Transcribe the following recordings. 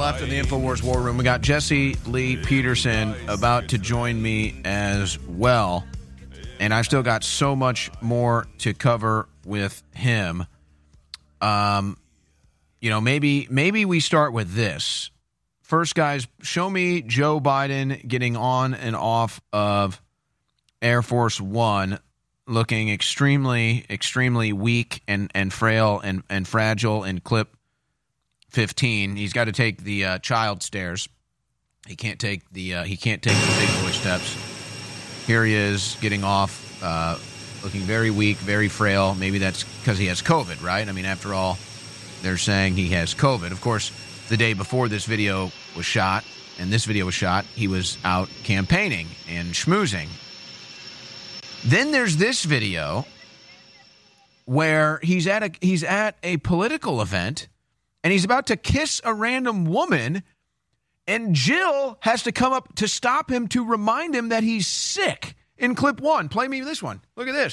left in the InfoWars War Room. We got Jesse Lee Peterson about to join me as well. And I've still got so much more to cover with him. Maybe we start with this. First, guys, show me Joe Biden getting on and off of Air Force One, looking extremely, extremely weak and frail and fragile in clip 15. He's got to take the child stairs. He can't take the big boy steps. Here he is getting off, looking very weak, very frail. Maybe that's because he has COVID, right? I mean, after all, they're saying he has COVID. Of course, the day before this video was shot, and this video was shot, he was out campaigning and schmoozing. Then there's this video where he's at a political event, and he's about to kiss a random woman, and Jill has to come up to stop him to remind him that he's sick. In clip 1, play me this one. Look at this.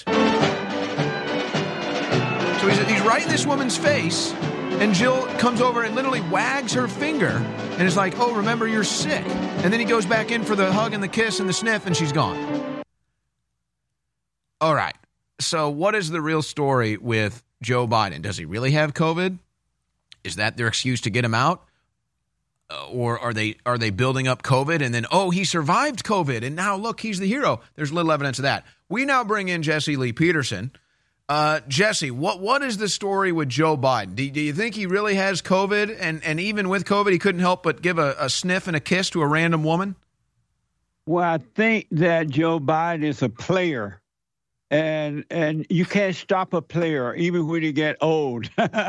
So he's right in this woman's face, and Jill comes over and literally wags her finger and is like, oh, remember, you're sick. And then he goes back in for the hug and the kiss and the sniff, and she's gone. All right. So what is the real story with Joe Biden? Does he really have COVID? Is that their excuse to get him out? Or are they building up COVID and then, oh, he survived COVID and now, look, he's the hero? There's little evidence of that. We now bring in Jesse Lee Peterson. Jesse, what is the story with Joe Biden? Do you think he really has COVID? And even with COVID, he couldn't help but give a sniff and a kiss to a random woman? Well, I think that Joe Biden is a player. And you can't stop a player even when you get old.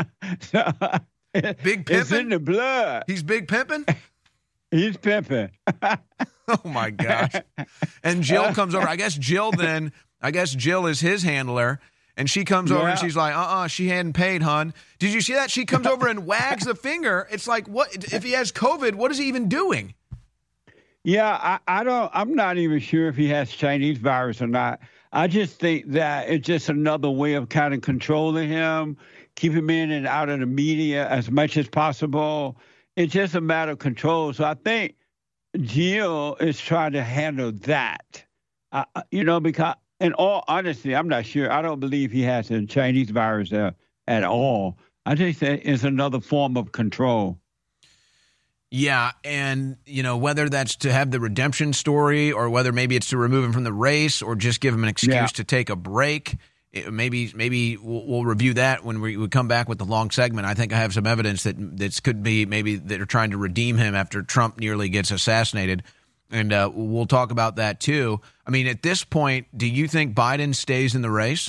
Big pimping? It's in the blood. He's big pimping? He's pimping. Oh, my gosh. And Jill comes over. I guess Jill is his handler. And she comes over and she's like, she hadn't paid, hon. Did you see that? She comes over and wags the finger. It's like, what? If he has COVID, what is he even doing? Yeah, I'm not even sure if he has Chinese virus or not. I just think that it's just another way of kind of controlling him, keep him in and out of the media as much as possible. It's just a matter of control. So I think Jill is trying to handle that, because in all honesty, I'm not sure. I don't believe he has a Chinese virus at all. I just think it's another form of control. Yeah, and, whether that's to have the redemption story or whether maybe it's to remove him from the race or just give him an excuse to take a break. Maybe we'll review that when we come back with the long segment. I think I have some evidence that this could be maybe they're trying to redeem him after Trump nearly gets assassinated. And we'll talk about that, too. I mean, at this point, do you think Biden stays in the race?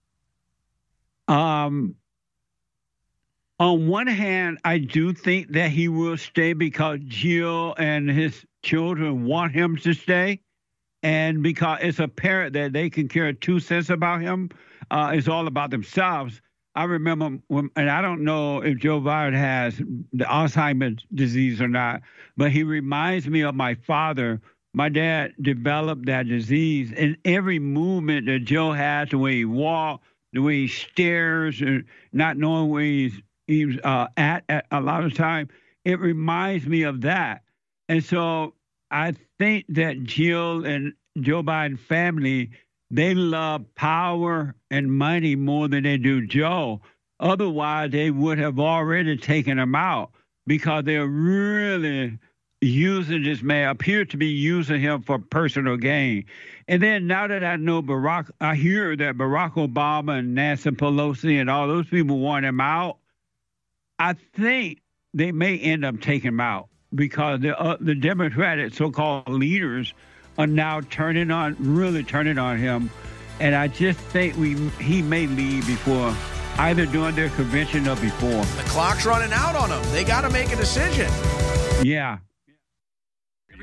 On one hand, I do think that he will stay because Jill and his children want him to stay. And because it's apparent that they can care 2 cents about him. It's all about themselves. I remember and I don't know if Joe Biden has the Alzheimer's disease or not, but he reminds me of my father. My dad developed that disease, and every movement that Joe has, the way he walks, the way he stares, not knowing where he's at a lot of time, it reminds me of that. And so I think that Jill and Joe Biden family, they love power and money more than they do Joe. Otherwise, they would have already taken him out because they're really using this man, appear to be using him for personal gain. And then now that I know I hear that Barack Obama and Nancy Pelosi and all those people want him out, I think they may end up taking him out because the Democratic so-called leaders are now really turning on him. And I just think he may leave before either during their convention or before. The clock's running out on him. They got to make a decision. Yeah.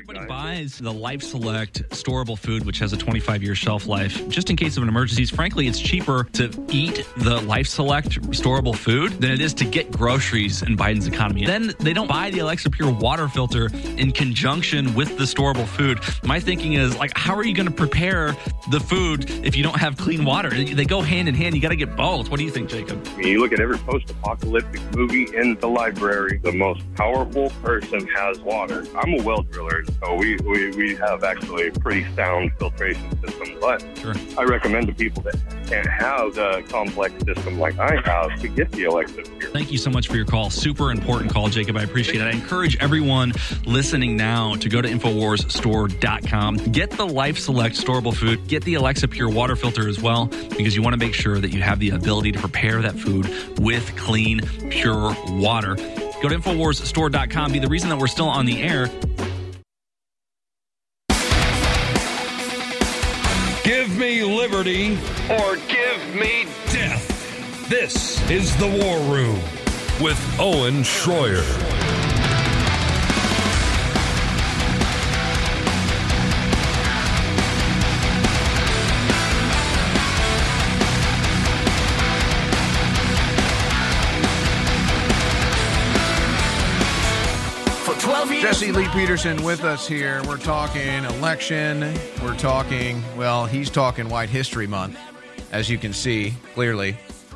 Everybody buys the Life Select storable food, which has a 25-year shelf life, just in case of an emergency. Frankly, it's cheaper to eat the Life Select storable food than it is to get groceries in Biden's economy. Then they don't buy the Alexa Pure water filter in conjunction with the storable food. My thinking is, like, how are you going to prepare the food if you don't have clean water? They go hand in hand. You got to get both. What do you think, Jacob? I mean, you look at every post-apocalyptic movie in the library, the most powerful person has water. I'm a well driller, so we have actually a pretty sound filtration system, but Sure. I recommend to people that can't have the complex system like I have to get the Alexa Pure. Thank you so much for your call. Super important call, Jacob. I appreciate it. I encourage everyone listening now to go to InfoWarsStore.com. Get the Life Select storable food. Get the Alexa Pure water filter as well, because you want to make sure that you have the ability to prepare that food with clean, pure water. Go to InfoWarsStore.com. Be the reason that we're still on the air. Give me liberty or give me death. This is The War Room with Owen Schroyer. Jesse Lee Peterson with us here. We're talking election. We're talking, well, he's talking White History Month, as you can see, clearly.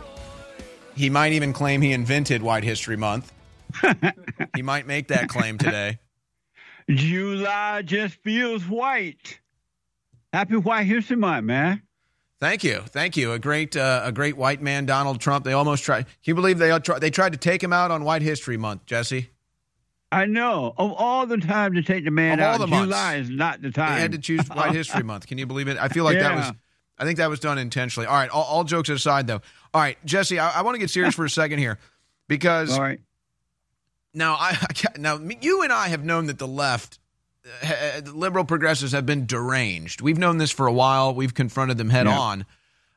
He might even claim he invented White History Month. He might make that claim today. July just feels white. Happy White History Month, man. Thank you. Thank you. A great white man, Donald Trump. They almost tried. Can you believe they tried to take him out on White History Month, Jesse? I know. Of all the time to take the man out, July is not the time. They had to choose White History Month. Can you believe it? I feel like I think that was done intentionally. All right. All jokes aside, though. All right, Jesse, I want to get serious for a second here, because all right. Now you and I have known that the left, the liberal progressives, have been deranged. We've known this for a while. We've confronted them head on.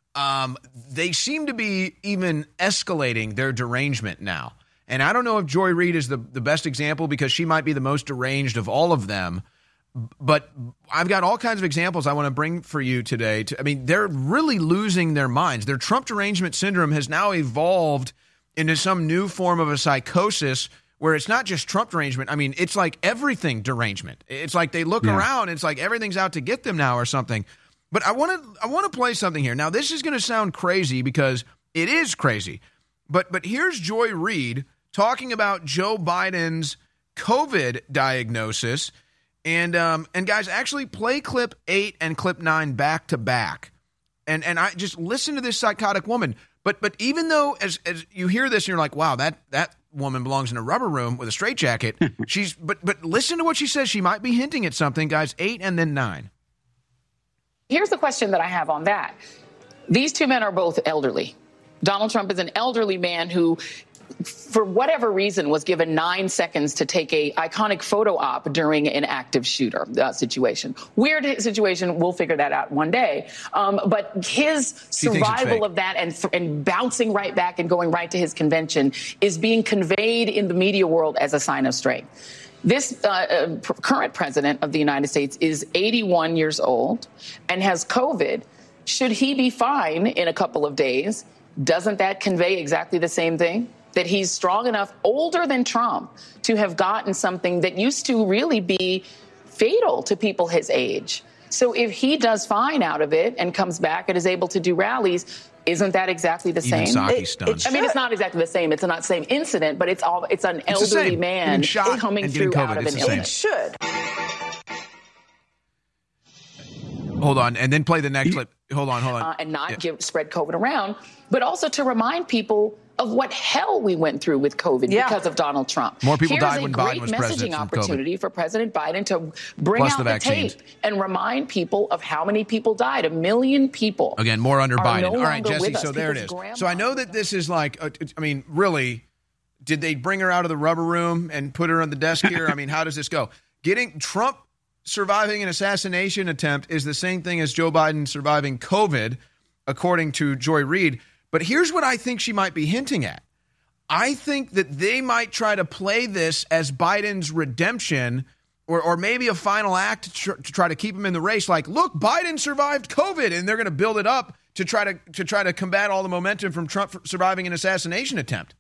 They seem to be even escalating their derangement now. And I don't know if Joy Reid is the best example, because she might be the most deranged of all of them. But I've got all kinds of examples I want to bring for you today. They're really losing their minds. Their Trump derangement syndrome has now evolved into some new form of a psychosis where it's not just Trump derangement. I mean, it's like everything derangement. It's like they look around, it's like everything's out to get them now or something. But I want to play something here. Now, this is going to sound crazy, because it is crazy. But here's Joy Reid talking about Joe Biden's COVID diagnosis. And guys, actually play clip 8 and clip 9 back to back. And I just listen to this psychotic woman. But even though as you hear this and you're like, wow, that woman belongs in a rubber room with a straitjacket, but listen to what she says. She might be hinting at something, guys. 8 and then 9. Here's the question that I have on that. These two men are both elderly. Donald Trump is an elderly man who, for whatever reason, was given 9 seconds to take a iconic photo op during an active shooter situation. Weird situation. We'll figure that out one day. But his survival of that and bouncing right back and going right to his convention is being conveyed in the media world as a sign of strength. This current president of the United States is 81 years old and has COVID. Should he be fine in a couple of days? Doesn't that convey exactly the same thing? That he's strong enough, older than Trump, to have gotten something that used to really be fatal to people his age. So if he does fine out of it and comes back and is able to do rallies, isn't that exactly the same? It's not exactly the same. It's not the same incident, but it's an elderly man coming through out of an illness. It should. Hold on, and then play the next clip. Hold on. And not spread COVID around, but also to remind people of what hell we went through with COVID because of Donald Trump. More people died when Biden was president. Here's a great messaging opportunity for President Biden to bring out the tape and remind people of how many people died. 1 million people. Again, more under Biden. All right, Jesse, so there it is. So I know that this is like, really, did they bring her out of the rubber room and put her on the desk here? I mean, how does this go? Getting Trump surviving an assassination attempt is the same thing as Joe Biden surviving COVID, according to Joy Reid. But here's what I think she might be hinting at. I think that they might try to play this as Biden's redemption or maybe a final act to try to keep him in the race. Like, look, Biden survived COVID, and they're going to build it up to try to combat all the momentum from Trump surviving an assassination attempt.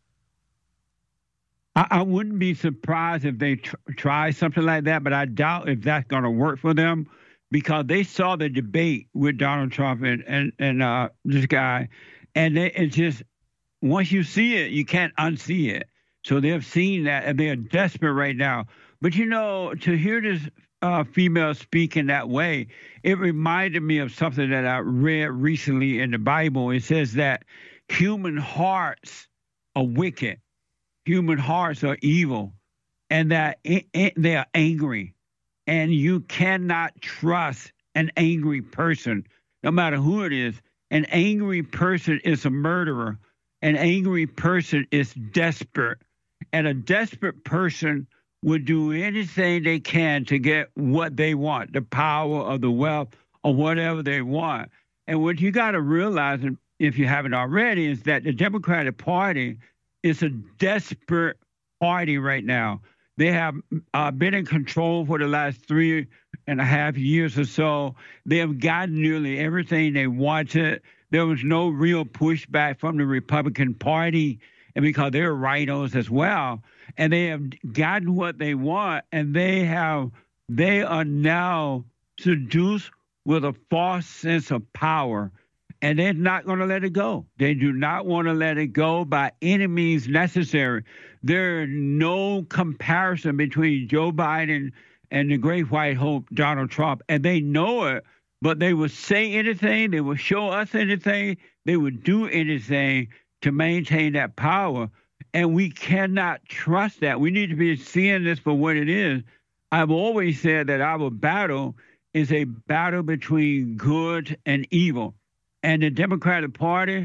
I wouldn't be surprised if they try something like that, but I doubt if that's going to work for them, because they saw the debate with Donald Trump and this guy, and it's just, once you see it, you can't unsee it. So they've seen that, and they are desperate right now. But, to hear this female speak in that way, it reminded me of something that I read recently in the Bible. It says that human hearts are wicked, human hearts are evil, and that they are angry. And you cannot trust an angry person, no matter who it is. An angry person is a murderer. An angry person is desperate. And a desperate person would do anything they can to get what they want, the power or the wealth or whatever they want. And what you got to realize, if you haven't already, is that the Democratic Party is a desperate party right now. They have been in control for the last 3.5 years or so. They have gotten nearly everything they wanted. There was no real pushback from the Republican Party, and because they're rhinos as well. And they have gotten what they want, and they are now seduced with a false sense of power, and they're not going to let it go. They do not want to let it go by any means necessary. There is no comparison between Joe Biden and the great white hope, Donald Trump, and they know it, but they will say anything, they will show us anything, they would do anything to maintain that power. And we cannot trust that. We need to be seeing this for what it is. I've always said that our battle is a battle between good and evil. And the Democratic Party,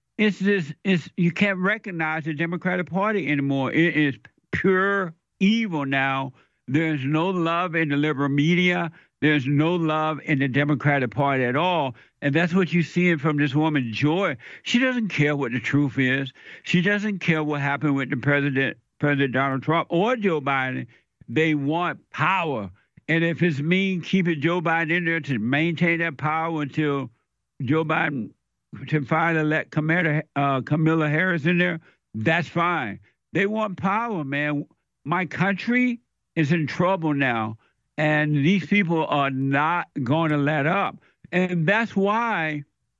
you can't recognize the Democratic Party anymore. It is pure evil now. There's no love in the liberal media. There's no love in the Democratic Party at all. And that's what you're seeing from this woman, Joy. She doesn't care what the truth is. She doesn't care what happened with the President Donald Trump or Joe Biden. They want power. And if it's mean keeping Joe Biden in there to maintain that power until Joe Biden to finally let Kamala Harris in there, that's fine. They want power, man. My country is in trouble now. And these people are not going to let up. And that's why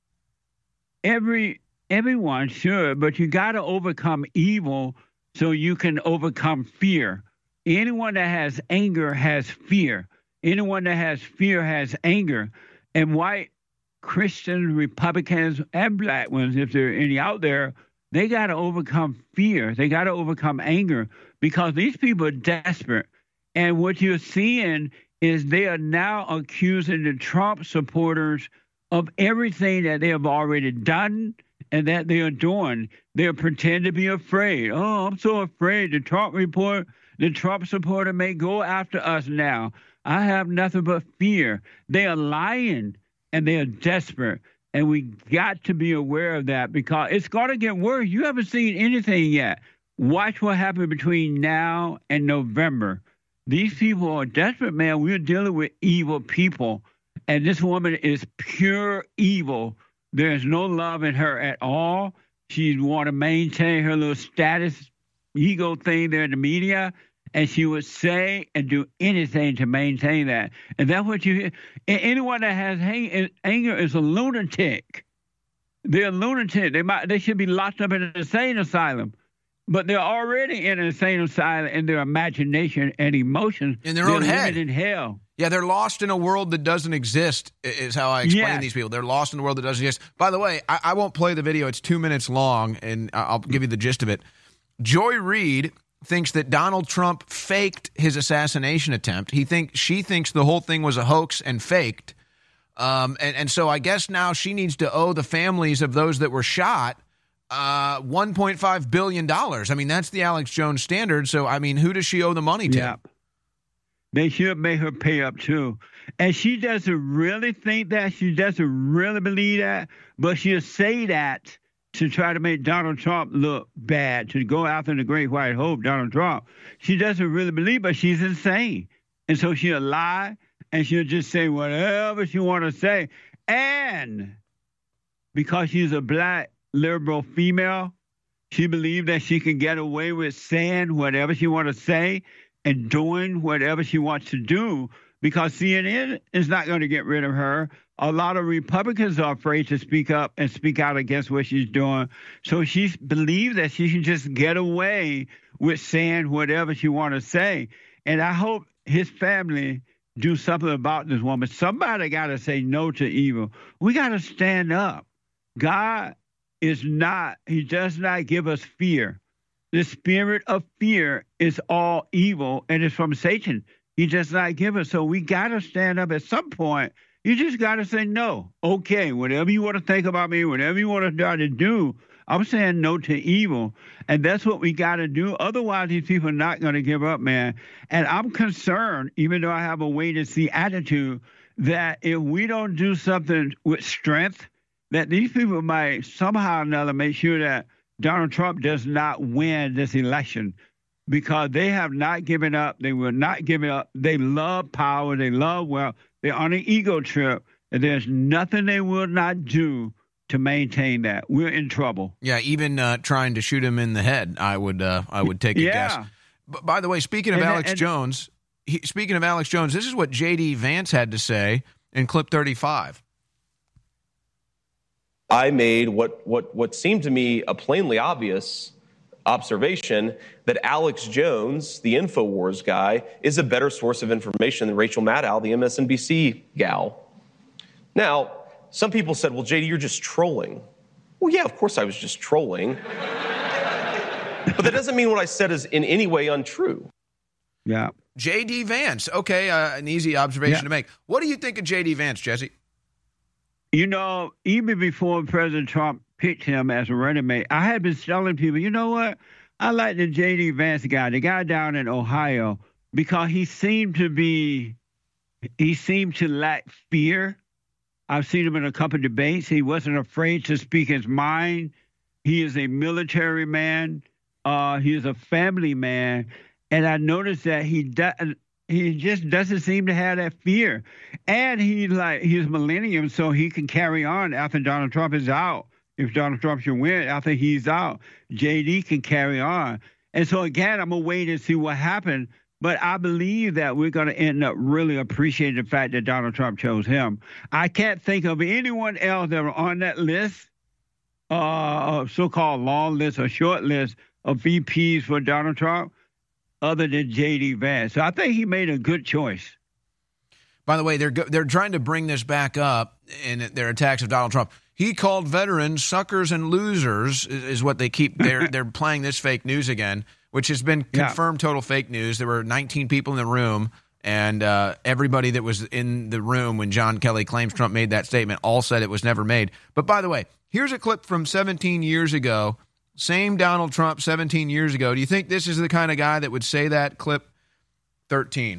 everyone should, but you got to overcome evil so you can overcome fear. Anyone that has anger has fear. Anyone that has fear has anger. And white Christians, Republicans, and black ones, if there are any out there, they got to overcome fear. They got to overcome anger, because these people are desperate. And what you're seeing is they are now accusing the Trump supporters of everything that they have already done and that they are doing. They pretend to be afraid. Oh, I'm so afraid. The Trump supporter may go after us now. I have nothing but fear. They are lying, and they are desperate. And we got to be aware of that, because it's going to get worse. You haven't seen anything yet. Watch what happens between now and November. These people are desperate, man. We're dealing with evil people, and this woman is pure evil. There's no love in her at all. She want to maintain her little status, ego thing there in the media, and she would say and do anything to maintain that. And that's what you hear. Anyone that has anger is a lunatic. They're a lunatic. They should be locked up in an insane asylum. But they're already in an insane asylum in their imagination and emotions. In their own head. In hell. Yeah, they're lost in a world that doesn't exist, is how I explain these people. They're lost in a world that doesn't exist. By the way, I won't play the video. It's 2 minutes long, and I'll give you the gist of it. Joy Reid thinks that Donald Trump faked his assassination attempt. She thinks the whole thing was a hoax and faked. And so I guess now she needs to owe the families of those that were shot $1.5 billion. I mean, that's the Alex Jones standard. So, I mean, who does she owe the money to? Yeah. They should make her pay up, too. And she doesn't really think that. She doesn't really believe that. But she'll say that to try to make Donald Trump look bad, to go after the great white hope, Donald Trump. She doesn't really believe, but she's insane. And so she'll lie and she'll just say whatever she want to say. And because she's a black liberal female, she believes that she can get away with saying whatever she want to say and doing whatever she wants to do because CNN is not going to get rid of her. A lot of Republicans are afraid to speak up and speak out against what she's doing. So she believes that she can just get away with saying whatever she want to say. And I hope his family do something about this woman. Somebody got to say no to evil. We got to stand up. God is not, he does not give us fear. The spirit of fear is all evil and it's from Satan. He does not give us. So we got to stand up at some point. You just got to say no. Okay, whatever you want to think about me, whatever you want to try to do, I'm saying no to evil. And that's what we got to do. Otherwise, these people are not going to give up, man. And I'm concerned, even though I have a wait-and-see attitude, that if we don't do something with strength, that these people might somehow or another make sure that Donald Trump does not win this election because they have not given up. They will not give it up. They love power. They love wealth. They're on an ego trip, and there's nothing they will not do to maintain that. We're in trouble. Yeah, even trying to shoot him in the head, I would take a guess. By the way, speaking of Alex Jones, this is what J.D. Vance had to say in clip 35. I made what seemed to me a plainly obvious observation that Alex Jones, the InfoWars guy, is a better source of information than Rachel Maddow, the MSNBC gal. Now, some people said, well, JD, you're just trolling. Well, yeah, of course I was just trolling. But that doesn't mean what I said is in any way untrue. Yeah. J.D. Vance. Okay, an easy observation to make. What do you think of J.D. Vance, Jesse? You know, even before President Trump picked him as a running mate, I had been telling people, you know what? I like the J.D. Vance guy, the guy down in Ohio, because he seemed to lack fear. I've seen him in a couple of debates. He wasn't afraid to speak his mind. He is a military man. He is a family man. And I noticed that he just doesn't seem to have that fear. And he's millennium, so he can carry on after Donald Trump is out. If Donald Trump should win after he's out, JD can carry on. And so, again, I'm going to wait and see what happens. But I believe that we're going to end up really appreciating the fact that Donald Trump chose him. I can't think of anyone else that were on that list, so-called long list or short list of VPs for Donald Trump, other than J.D. Vance. So I think he made a good choice. By the way, they're trying to bring this back up in their attacks of Donald Trump. He called veterans suckers and losers is what they keep. They're playing this fake news again, which has been confirmed total fake news. There were 19 people in the room, and everybody that was in the room when John Kelly claims Trump made that statement all said it was never made. But by the way, here's a clip from 17 years ago. Same Donald Trump 17 years ago. Do you think this is the kind of guy that would say that? Clip 13.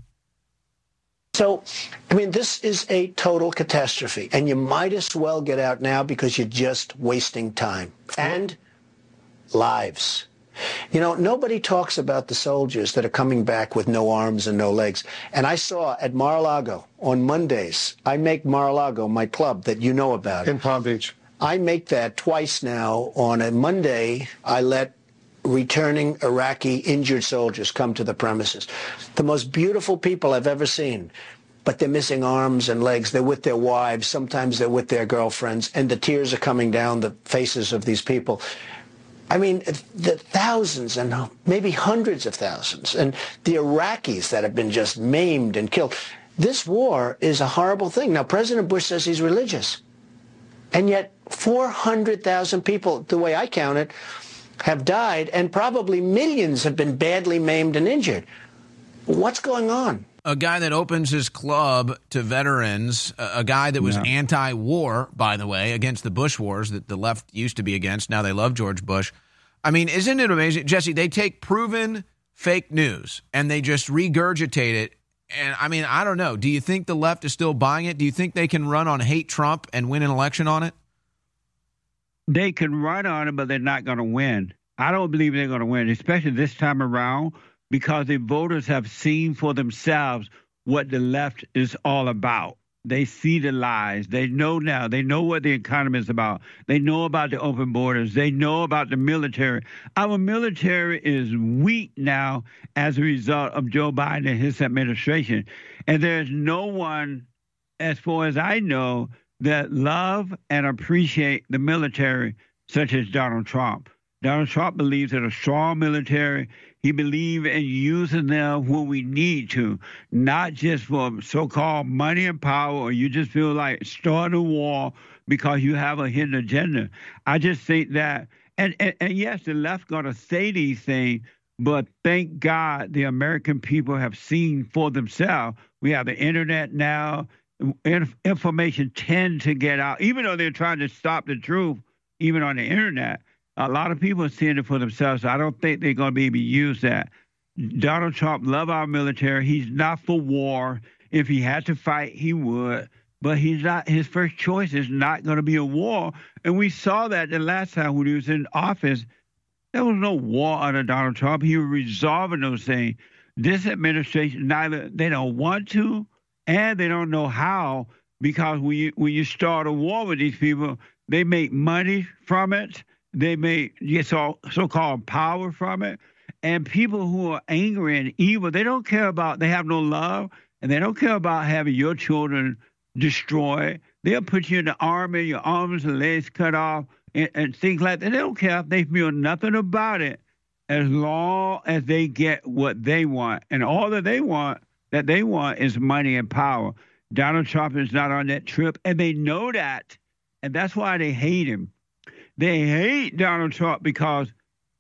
So, I mean, this is a total catastrophe, and you might as well get out now because you're just wasting time and lives. You know, nobody talks about the soldiers that are coming back with no arms and no legs. And I saw at Mar-a-Lago on Mondays, I make Mar-a-Lago my club that you know about. In Palm Beach. I make that twice now. On a Monday, I let returning Iraqi injured soldiers come to the premises. The most beautiful people I've ever seen, but they're missing arms and legs. They're with their wives. Sometimes they're with their girlfriends, and the tears are coming down the faces of these people. I mean, the thousands and maybe hundreds of thousands, and the Iraqis that have been just maimed and killed. This war is a horrible thing. Now, President Bush says he's religious, and yet 400,000 people, the way I count it, have died, and probably millions have been badly maimed and injured. What's going on? A guy that opens his club to veterans, a guy that was anti-war, by the way, against the Bush wars that the left used to be against. Now they love George Bush. I mean, isn't it amazing? Jesse, they take proven fake news and they just regurgitate it. And, I mean, I don't know. Do you think the left is still buying it? Do you think they can run on hate Trump and win an election on it? They can run on it, but they're not going to win. I don't believe they're going to win, especially this time around, because the voters have seen for themselves what the left is all about. They see the lies. They know now. They know what the economy is about. They know about the open borders. They know about the military. Our military is weak now as a result of Joe Biden and his administration. And there's no one, as far as I know, that love and appreciate the military such as Donald Trump. Donald Trump believes in a strong military. He believes in using them when we need to, not just for so-called money and power, or you just feel like starting a war because you have a hidden agenda. I just think that, and yes, the left going to say these things, but thank God the American people have seen for themselves. We have the internet now. Information tends to get out, even though they're trying to stop the truth, even on the internet. A lot of people are seeing it for themselves. So I don't think they're going to be able to use that. Donald Trump loves our military. He's not for war. If he had to fight, he would. But he's not. His first choice is not going to be a war. And we saw that the last time when he was in office. There was no war under Donald Trump. He was resolving those things. This administration, neither they don't want to, and they don't know how, because when you start a war with these people, they make money from it. They may get so-called power from it. And people who are angry and evil, they don't care about, they have no love, and they don't care about having your children destroyed. They'll put you in the army, your arms and legs cut off, and things like that. They don't care if they feel nothing about it, as long as they get what they want. And all that they want is money and power. Donald Trump is not on that trip, and they know that, and that's why they hate him. They hate Donald Trump because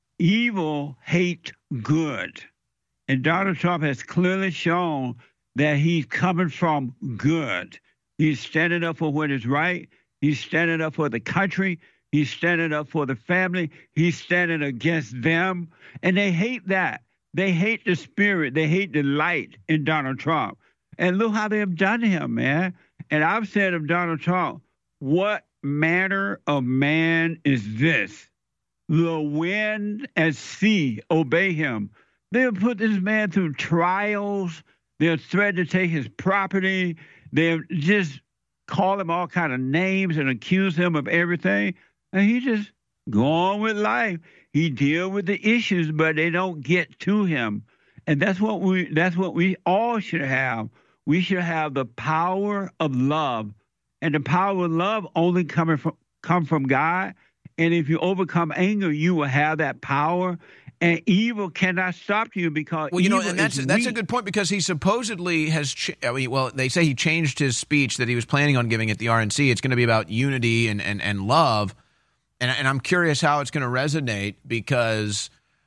evil hates good. And Donald Trump has clearly shown that he's coming from good. He's standing up for what is right. He's standing up for the country. He's standing up for the family. He's standing against them. And they hate that. They hate the spirit. They hate the light in Donald Trump. And look how they have done him, man. And I've said of Donald Trump, what manner of man is this? The wind and sea obey him. They'll put this man through trials. They'll threaten to take his property. They'll just call him all kind of names and accuse him of everything. And he just go on with life. He deal with the issues, but they don't get to him. And that's what we all should have. We should have the power of love. And the power of love only come from God. And if you overcome anger, you will have that power. And evil cannot stop you because and that's a good point, because he supposedly has. They say he changed his speech that he was planning on giving at the RNC. It's going to be about unity and love, and I'm curious how it's going to resonate, because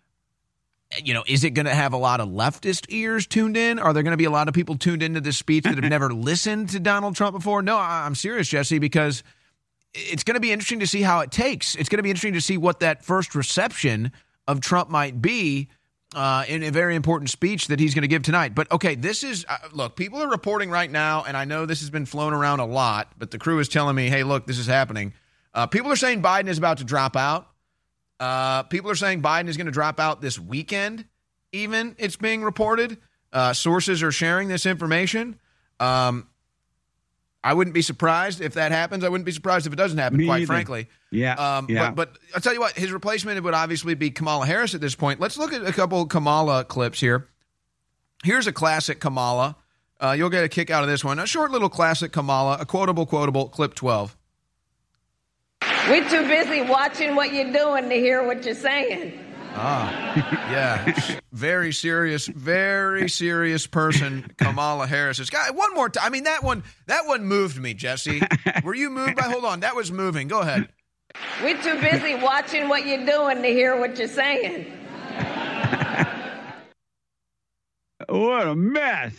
is it going to have a lot of leftist ears tuned in? Are there going to be a lot of people tuned into this speech that have never listened to Donald Trump before? No, I'm serious, Jesse, because it's going to be interesting to see how it takes. It's going to be interesting to see what that first reception of Trump might be in a very important speech that he's going to give tonight. But, okay, this is look, people are reporting right now, and I know this has been flown around a lot, but the crew is telling me, hey, look, this is happening. People are saying Biden is about to drop out. People are saying Biden is going to drop out this weekend, even, it's being reported. Sources are sharing this information. I wouldn't be surprised if that happens. I wouldn't be surprised if it doesn't happen, quite frankly. Yeah. But I'll tell you what, his replacement would obviously be Kamala Harris at this point. Let's look at a couple of Kamala clips here. Here's a classic Kamala. You'll get a kick out of this one. A short little classic Kamala, a quotable, clip 12. We're too busy watching what you're doing to hear what you're saying. Yeah. Very serious person, Kamala Harris. One more time. I mean, that one moved me, Jesse. Were you moved by? Hold on. That was moving. Go ahead. We're too busy watching what you're doing to hear what you're saying. What a mess.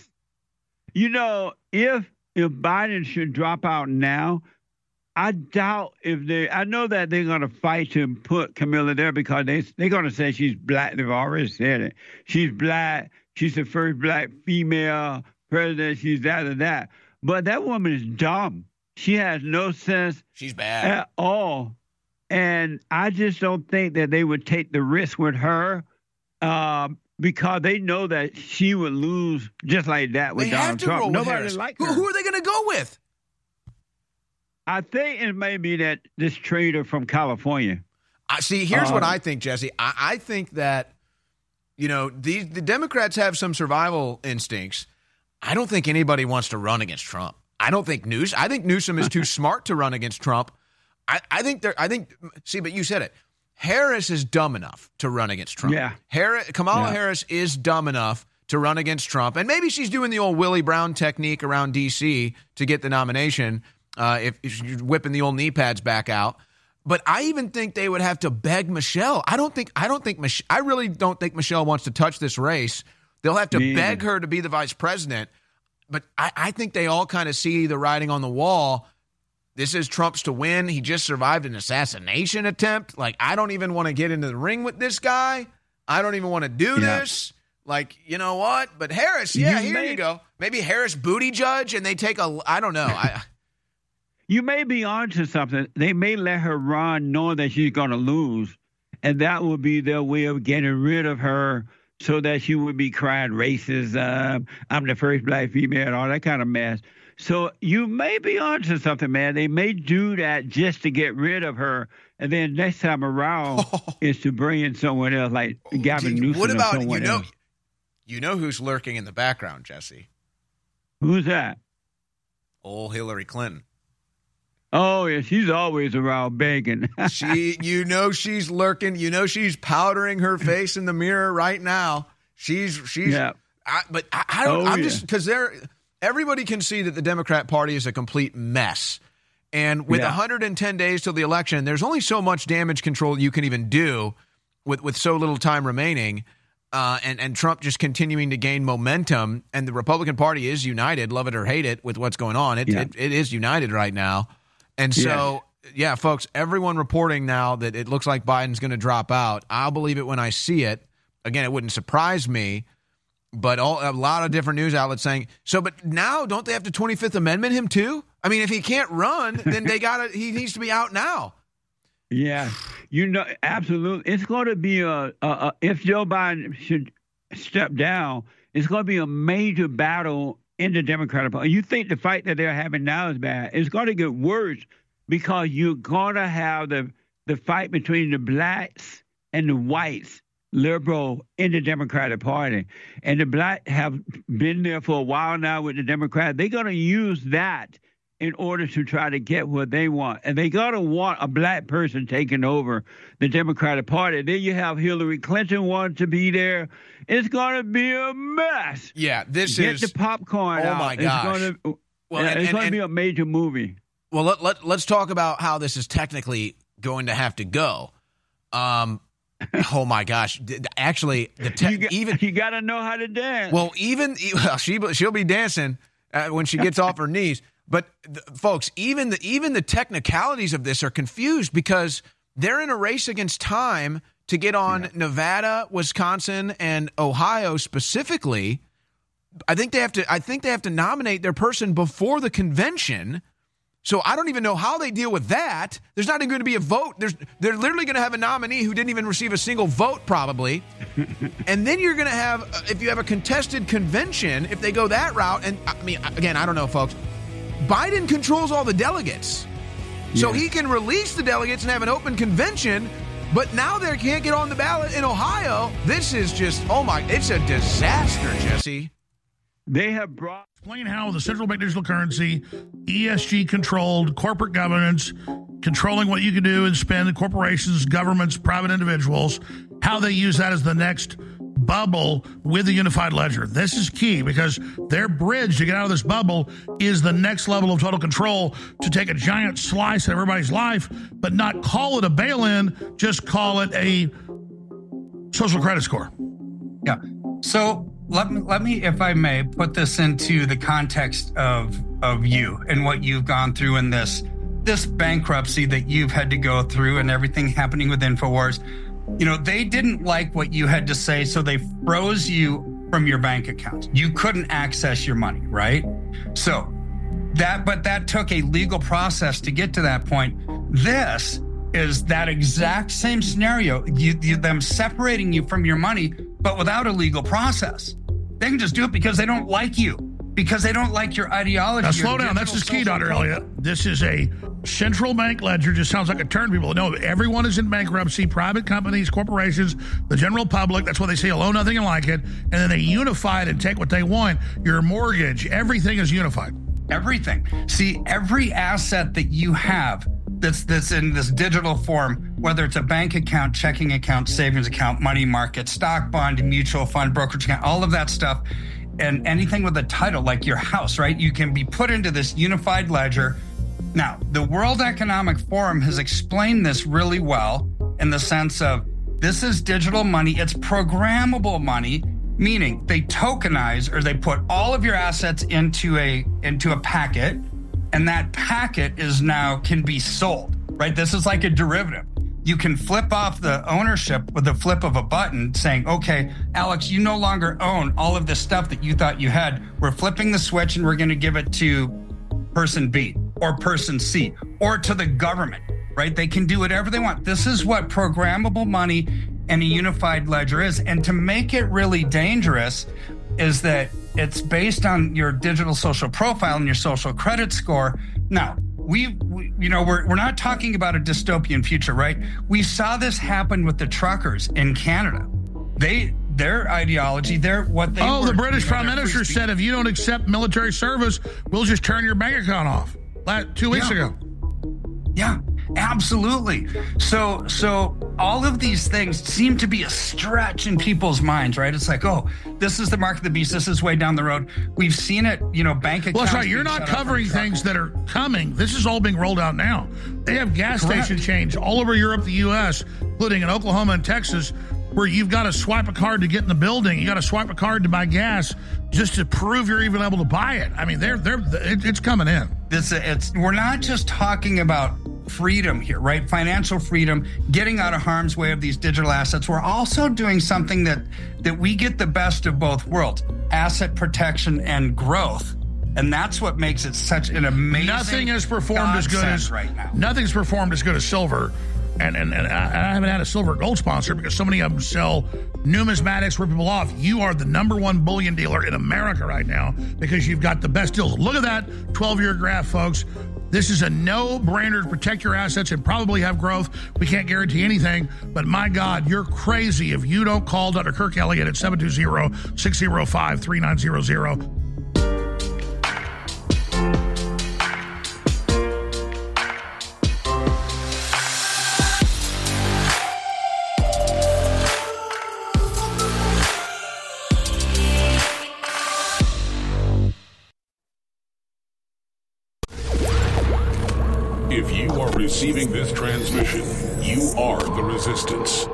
If Biden should drop out now, I doubt I know that they're going to fight to put Kamala there, because they're going to say she's black. They've already said it. She's black. She's the first black female president. She's that and that. But that woman is dumb. She has no sense. She's bad at all. And I just don't think that they would take the risk with her. because they know that she would lose just like that with Donald Trump. Nobody likes her. Who are they going to go with? I think it may be that this trader from California. See, here's what I think, Jesse. I think that, the Democrats have some survival instincts. I don't think anybody wants to run against Trump. I think Newsom is too smart to run against Trump. But you said it. Harris is dumb enough to run against Trump. Yeah. Kamala Harris is dumb enough to run against Trump. And maybe she's doing the old Willie Brown technique around D.C. to get the nomination, if she's whipping the old knee pads back out. But I even think they would have to beg Michelle. I really don't think Michelle wants to touch this race. They'll have to beg her to be the vice president. But I think they all kind of see the writing on the wall. This is Trump's to win. He just survived an assassination attempt. Like, I don't even want to get into the ring with this guy. I don't even want to do this. Like, you know what? But Harris, here you go. Maybe Harris booty judge, and they take I don't know. You may be onto something. They may let her run knowing that she's going to lose, and that would be their way of getting rid of her so that she would be crying racism, I'm the first black female, and all that kind of mess. So you may be onto something, man. They may do that just to get rid of her, and then next time around is to bring in someone else like Gavin Newsom. What about or someone else. You know who's lurking in the background, Jesse? Who's that? Old Hillary Clinton. Oh, yeah, she's always around begging. She's lurking. She's powdering her face in the mirror right now. Because everybody can see that the Democrat Party is a complete mess. And with 110 days till the election, there's only so much damage control you can even do with so little time remaining. And Trump just continuing to gain momentum. And the Republican Party is united, love it or hate it, with what's going on. It is united right now. And so, folks, everyone reporting now that it looks like Biden's going to drop out. I'll believe it when I see it. Again, it wouldn't surprise me. But a lot of different news outlets saying so. But now, don't they have to 25th Amendment him too? I mean, if he can't run, then he needs to be out now. Yeah, absolutely. It's going to be if Joe Biden should step down, it's going to be a major battle in the Democratic Party. You think the fight that they're having now is bad? It's going to get worse because you're going to have the fight between the blacks and the whites. Liberal in the Democratic Party. And the black have been there for a while now with the Democrats. They're going to use that in order to try to get what they want. And they got to want a black person taking over the Democratic Party. Then you have Hillary Clinton wanting to be there. It's going to be a mess. Yeah, Get the popcorn out. Oh, my gosh. It's going to be a major movie. Well, let's talk about how this is technically going to have to go. Oh my gosh! Actually, you got to know how to dance. Well, she'll be dancing when she gets off her knees. But folks, even the technicalities of this are confused because they're in a race against time to get on Nevada, Wisconsin, and Ohio specifically. I think they have to nominate their person before the convention. So I don't even know how they deal with that. There's not even going to be a vote. They're literally going to have a nominee who didn't even receive a single vote, probably. And then you're going to have, if you have a contested convention, if they go that route, and I mean, again, I don't know, folks. Biden controls all the delegates. So he can release the delegates and have an open convention, but now they can't get on the ballot in Ohio. This is just, it's a disaster, Jesse. They have brought... Explain how the central bank digital currency, ESG-controlled corporate governance, controlling what you can do and spend, corporations, governments, private individuals, how they use that as the next bubble with the unified ledger. This is key because their bridge to get out of this bubble is the next level of total control to take a giant slice of everybody's life, but not call it a bail-in, just call it a social credit score. Yeah. So let me, if I may, put this into the context of you and what you've gone through in this bankruptcy that you've had to go through and everything happening with InfoWars. They didn't like what you had to say, so they froze you from your bank account. You couldn't access your money, right? So that took a legal process to get to that point. This is that exact same scenario. Them separating you from your money but without a legal process. They can just do it because they don't like you, because they don't like your ideology. Now, slow down. That's the key, Dr. Elliott. This is a central bank ledger. Just sounds like a turn people. No, everyone is in bankruptcy. Private companies, corporations, the general public. That's why they say hello, nothing, and like it. And then they unify it and take what they want. Your mortgage, everything is unified. Everything. See, every asset that you have that's in this digital form, whether it's a bank account, checking account, savings account, money market, stock, bond, mutual fund, brokerage account, all of that stuff, and anything with a title like your house, right? You can be put into this unified ledger. Now, the World Economic Forum has explained this really well in the sense of this is digital money. It's programmable money, meaning they tokenize, or they put all of your assets into a packet, and that packet is now can be sold, right? This is like a derivative. You can flip off the ownership with the flip of a button saying, okay, Alex, you no longer own all of this stuff that you thought you had. We're flipping the switch and we're going to give it to person B or person C or to the government, right? They can do whatever they want. This is what programmable money and a unified ledger is. And to make it really dangerous is that it's based on your digital social profile and your social credit score. Now, we're not talking about a dystopian future, right? We saw this happen with the truckers in Canada. Their ideology, the British Prime Minister said, if you don't accept military service, we'll just turn your bank account off 2 weeks ago. Yeah, absolutely. So all of these things seem to be a stretch in people's minds, right? It's like, oh, this is the mark of the beast. This is way down the road. We've seen it, bank accounts. Well, that's right. You're not covering things that are coming. This is all being rolled out now. They have gas station chains all over Europe, the U.S., including in Oklahoma and Texas, where you've got to swipe a card to get in the building. You got to swipe a card to buy gas just to prove you're even able to buy it. I mean, it's coming in. We're not just talking about freedom here, right? Financial freedom, getting out of harm's way of these digital assets. We're also doing something that we get the best of both worlds: asset protection and growth. And that's what makes it such an amazing. Nothing has performed as good as right now. Nothing's performed as good as silver. And I haven't had a silver or gold sponsor because so many of them sell numismatics, rip people off. You are the number one bullion dealer in America right now because you've got the best deals. Look at that 12-year graph, folks. This is a no-brainer to protect your assets and probably have growth. We can't guarantee anything, but my God, you're crazy if you don't call Dr. Kirk Elliott at 720-605-3900. If you are receiving this transmission, you are the resistance.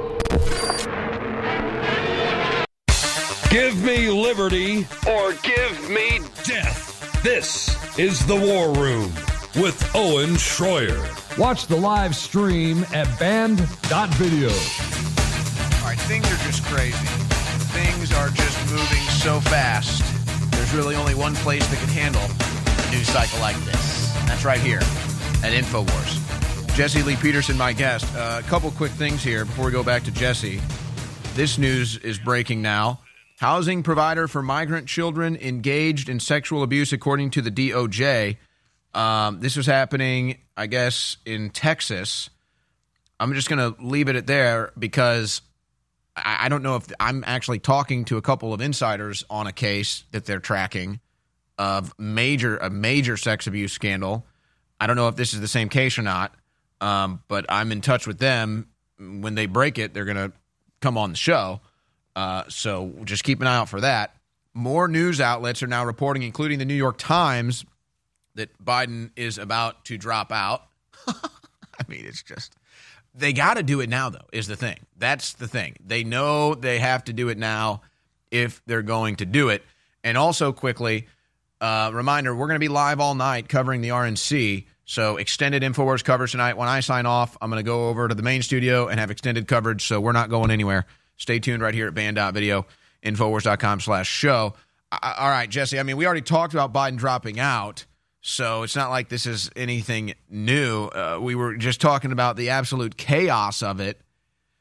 Give me liberty or give me death. This is The War Room with Owen Schroyer. Watch the live stream at band.video. All right, things are just crazy. Things are just moving so fast. There's really only one place that can handle a news cycle like this. And that's right here at InfoWars. Jesse Lee Peterson, my guest. A couple quick things here before we go back to Jesse. This news is breaking now. Housing provider for migrant children engaged in sexual abuse, according to the DOJ. This was happening, I guess, in Texas. I'm just going to leave it at there because I don't know if I'm actually talking to a couple of insiders on a case that they're tracking of a major sex abuse scandal. I don't know if this is the same case or not, but I'm in touch with them. When they break it, they're going to come on the show. So just keep an eye out for that. More news outlets are now reporting, including the New York Times, that Biden is about to drop out. I mean, it's just, they got to do it now, though, is the thing. That's the thing. They know they have to do it now if they're going to do it. And also, quickly, reminder, we're going to be live all night covering the RNC. So extended InfoWars coverage tonight. When I sign off, I'm going to go over to the main studio and have extended coverage. So we're not going anywhere. Stay tuned right here at band.video, Infowars.com/show. All right, Jesse, I mean, we already talked about Biden dropping out, so it's not like this is anything new. We were just talking about the absolute chaos of it.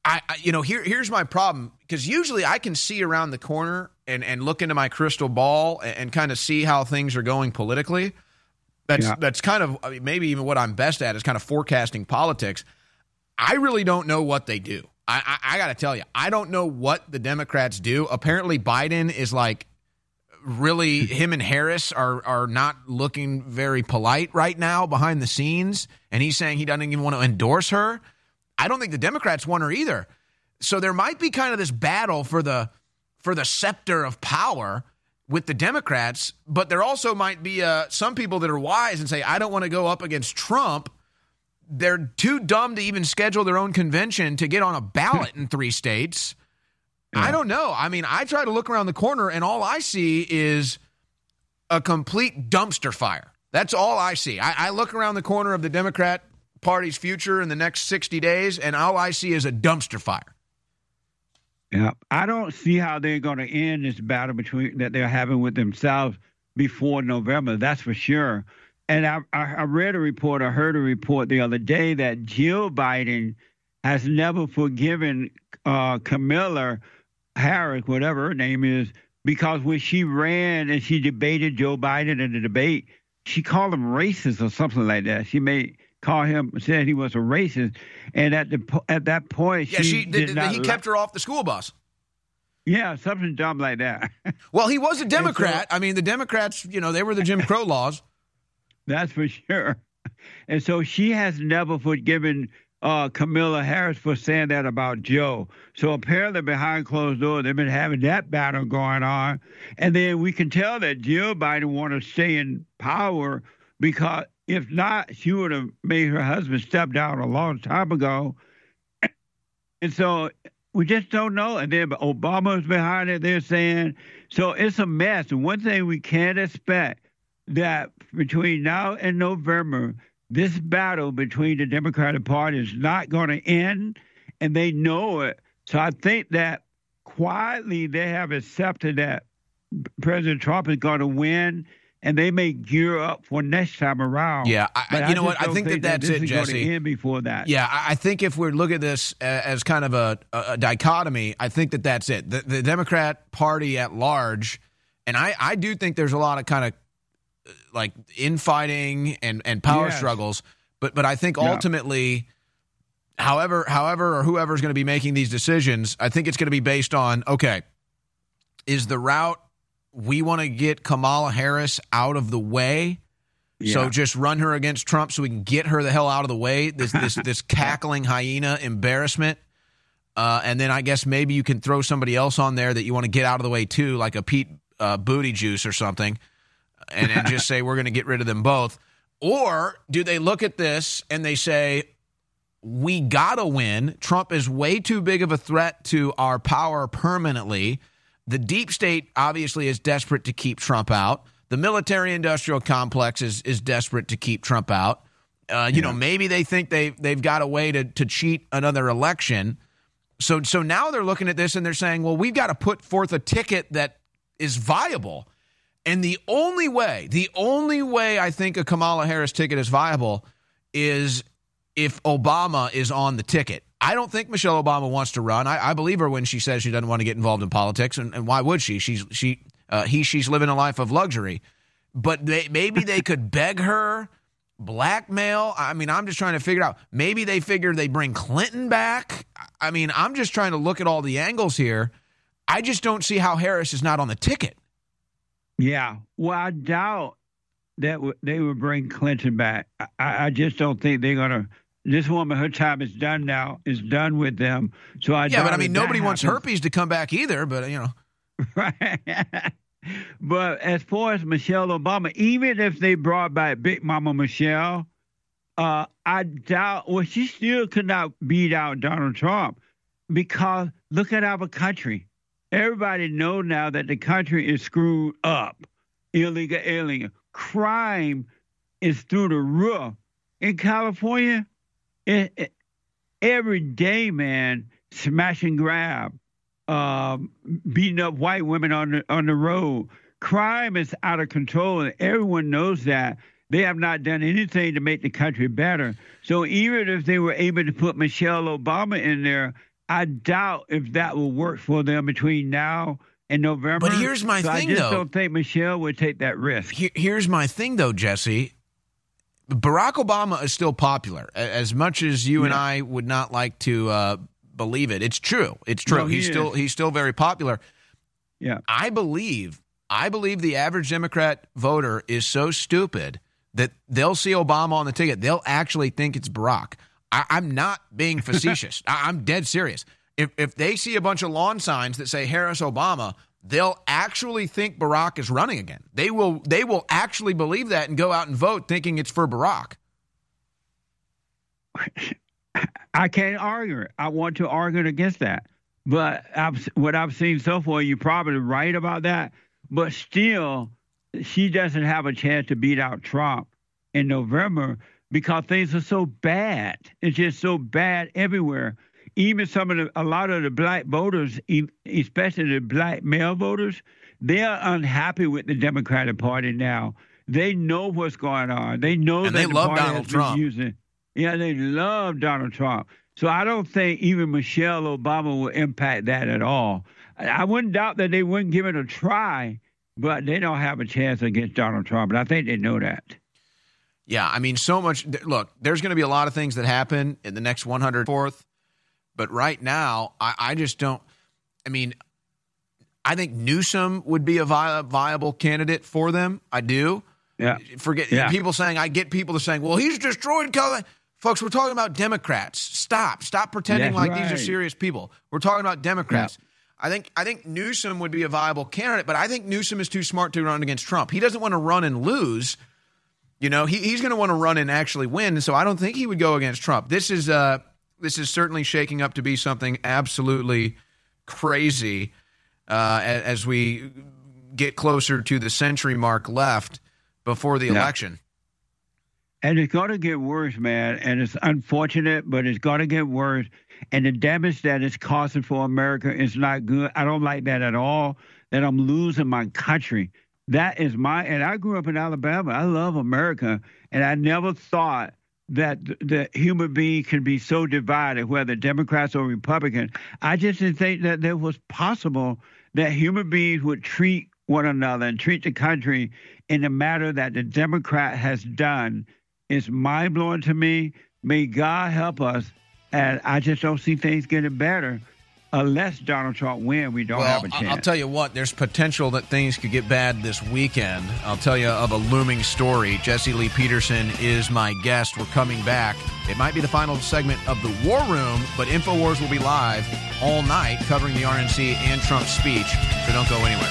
Here's my problem, because usually I can see around the corner and look into my crystal ball and kind of see how things are going politically. That's kind of maybe even what I'm best at is kind of forecasting politics. I really don't know what they do. I got to tell you, I don't know what the Democrats do. Apparently Biden is like really, him and Harris are not looking very polite right now behind the scenes. And he's saying he doesn't even want to endorse her. I don't think the Democrats want her either. So there might be kind of this battle for the scepter of power with the Democrats, but there also might be some people that are wise and say, I don't want to go up against Trump. They're too dumb to even schedule their own convention to get on a ballot in 3 states. Yeah. I don't know. I mean, I try to look around the corner and all I see is a complete dumpster fire. That's all I see. I look around the corner of the Democrat Party's future in the next 60 days, and all I see is a dumpster fire. Yeah, I don't see how they're going to end this battle that they're having with themselves before November. That's for sure. And I read a report, I heard a report the other day that Jill Biden has never forgiven Kamala Harris, whatever her name is, because when she ran and she debated Joe Biden in the debate, she called him racist or something like that. She said he was a racist, and at that point, he kept her off the school bus. Yeah, something dumb like that. Well, he was a Democrat. I mean, the Democrats, they were the Jim Crow laws. That's for sure. And so she has never forgiven Kamala Harris for saying that about Joe. So apparently behind closed doors, they've been having that battle going on. And then we can tell that Jill Biden wanted to stay in power because if not, she would have made her husband step down a long time ago. And so we just don't know. And then Obama's behind it, they're saying. So it's a mess. And one thing we can't expect, that between now and November, this battle between the Democratic Party is not going to end, and they know it. So I think that quietly they have accepted that President Trump is going to win, and they may gear up for next time around. Yeah, I think that's it, Jesse. Going to end before that. Yeah, I think if we look at this as kind of a dichotomy, I think that's it. The Democrat Party at large, and I do think there's a lot of kind of like infighting and power struggles, but I think ultimately, however or whoever's going to be making these decisions, I think it's going to be based on, okay, is the route we want to get Kamala Harris out of the way? Yeah. So just run her against Trump so we can get her the hell out of the way, this cackling hyena embarrassment. And then I guess maybe you can throw somebody else on there that you want to get out of the way too, like a Pete Buttigieg or something. And just say we're going to get rid of them both. Or do they look at this and they say, we got to win. Trump is way too big of a threat to our power permanently. The deep state obviously is desperate to keep Trump out. The military-industrial complex is desperate to keep Trump out. Maybe they think they've got a way to cheat another election. So now they're looking at this and they're saying, well, we've got to put forth a ticket that is viable. And the only way I think a Kamala Harris ticket is viable is if Obama is on the ticket. I don't think Michelle Obama wants to run. I believe her when she says she doesn't want to get involved in politics. And why would she? She's living a life of luxury. But maybe they could beg her, blackmail. I mean, I'm just trying to figure out. Maybe they figure they bring Clinton back. I mean, I'm just trying to look at all the angles here. I just don't see how Harris is not on the ticket. Yeah, well, I doubt that they would bring Clinton back. I just don't think they're going to. This woman, her time is done now, is done with them. So I but I mean, nobody wants herpes to come back either, but, Right. But as far as Michelle Obama, even if they brought back Big Mama Michelle, I doubt, she still could not beat out Donald Trump because look at our country. Everybody knows now that the country is screwed up. Illegal alien. Crime is through the roof. In California, every day, man, smash and grab, beating up white women on the road. Crime is out of control, and everyone knows that. They have not done anything to make the country better. So even if they were able to put Michelle Obama in there, I doubt if that will work for them between now and November. But here's my thing, I just though. don't think Michelle would take that risk. Here's my thing, though, Jesse. Barack Obama is still popular. As much as you and I would not like to believe it, it's true. It's true. No, he's still very popular. Yeah. I believe the average Democrat voter is so stupid that they'll see Obama on the ticket. They'll actually think it's Barack. I'm not being facetious. I'm dead serious. If they see a bunch of lawn signs that say Harris Obama, they'll actually think Barack is running again. They will actually believe that and go out and vote thinking it's for Barack. I can't argue it. I want to argue against that. But what I've seen so far, you're probably right about that. But still, she doesn't have a chance to beat out Trump in November because things are so bad. It's just so bad everywhere. Even a lot of the black voters, especially the black male voters, they're unhappy with the Democratic Party now. They know what's going on. They know that they the love party Donald has been Trump. using. Yeah, they love Donald Trump. So I don't think even Michelle Obama will impact that at all. I wouldn't doubt that they wouldn't give it a try, but they don't have a chance against Donald Trump. And I think they know that. Yeah, I mean, so much. Look, there's going to be a lot of things that happen in the next 104th. But right now, I just don't. I mean, I think Newsom would be a viable candidate for them. I do. Yeah. People saying, I get people saying, well, he's destroyed Colorado. Folks, we're talking about Democrats. Stop pretending like these are serious people. We're talking about Democrats. Yeah. I think Newsom would be a viable candidate, but I think Newsom is too smart to run against Trump. He doesn't want to run and lose. You know, he's going to want to run and actually win. So I don't think he would go against Trump. This is certainly shaking up to be something absolutely crazy as we get closer to the century mark left before the election. And it's going to get worse, man. And it's unfortunate, but it's going to get worse. And the damage that it's causing for America is not good. I don't like that at all, that I'm losing my country. That is and I grew up in Alabama. I love America. And I never thought that the human being can be so divided, whether Democrats or Republicans. I just didn't think that it was possible that human beings would treat one another and treat the country in the manner that the Democrat has done. It's mind-blowing to me. May God help us. And I just don't see things getting better. Unless Donald Trump wins, we don't have a chance. I'll tell you what, there's potential that things could get bad this weekend. I'll tell you of a looming story. Jesse Lee Peterson is my guest. We're coming back. It might be the final segment of the War Room, but InfoWars will be live all night covering the RNC and Trump's speech. So don't go anywhere.